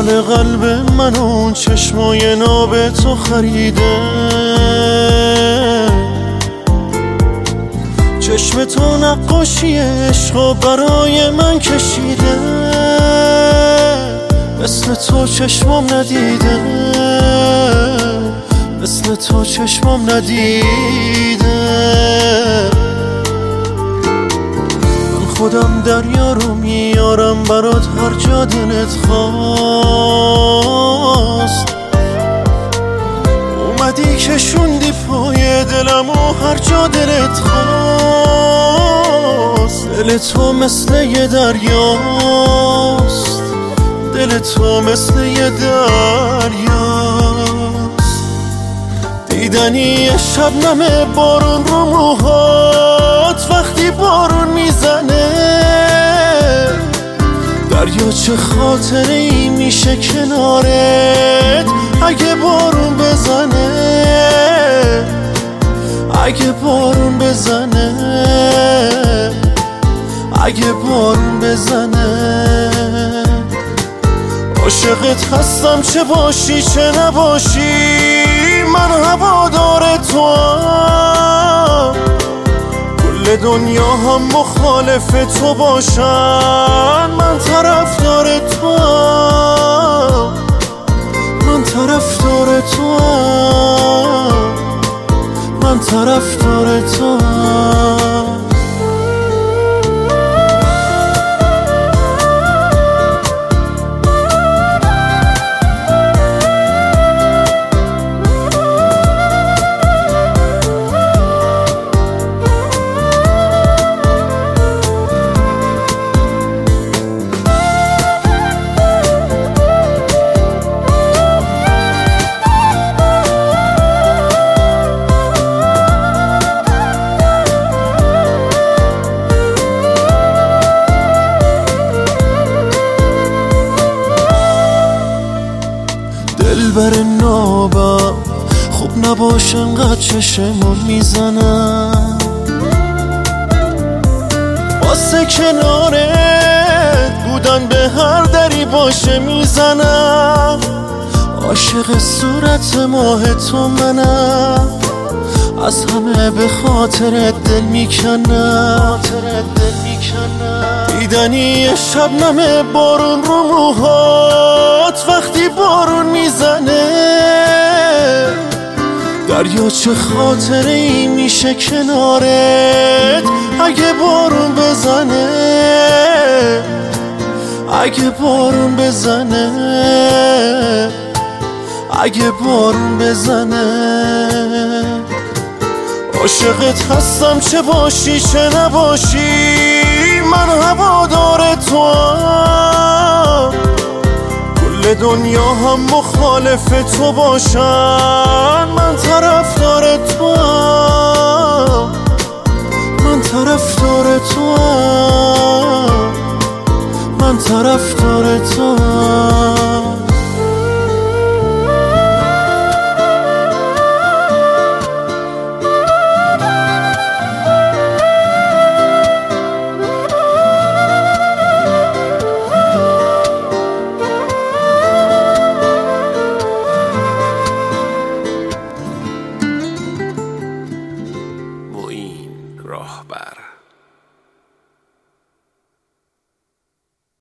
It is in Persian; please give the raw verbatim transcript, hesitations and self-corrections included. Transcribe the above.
مال قلب من اون چشمای ناب تو خریده. چشم تو نقاشی عشقو برای من کشیده. مثل تو چشمم ندیده، مثل تو چشمم ندیده. من خودم دریا رو میارم برات هر جا دلت خواست. اومدی کشوندی پای دلم و هر جا دلت خواست. دل تو مثل یه دریاست، دل تو مثل یه دریاست. دیدنی شبنم بارون رو موهات وقتی بارون میزنه. دریا چه خاطره ای میشه کنارت اگه بارون بزنه، اگه بارون بزنه، اگه بارون بزنه. عاشقت هستم چه باشی چه نباشی، من هوادار توام. کل دنیا هم مخالف تو باشن، من طرفدار توام، من طرفدار توام، من طرفدار توام. دلبر نابم خوب نباش انقدر چشمون میزنم. واسه کنارت بودن به هر دری باشه میزنم. عاشق صورت ماه تو منم، از همه به خاطرت دل میکنم. دیدنی شبنم بارون رو موهات وقتی بارون میزنه. دریا چه خاطره ای میشه کنارت اگه بارون بزنه، اگه بارون بزنه، اگه بارون بزنه. عاشقت هستم چه باشی چه نباشی، من هوادار توام. کل دنیا هم مخالف تو باشن، من طرفدار توام، من طرفدار توام، من طرفدار توام. راهبر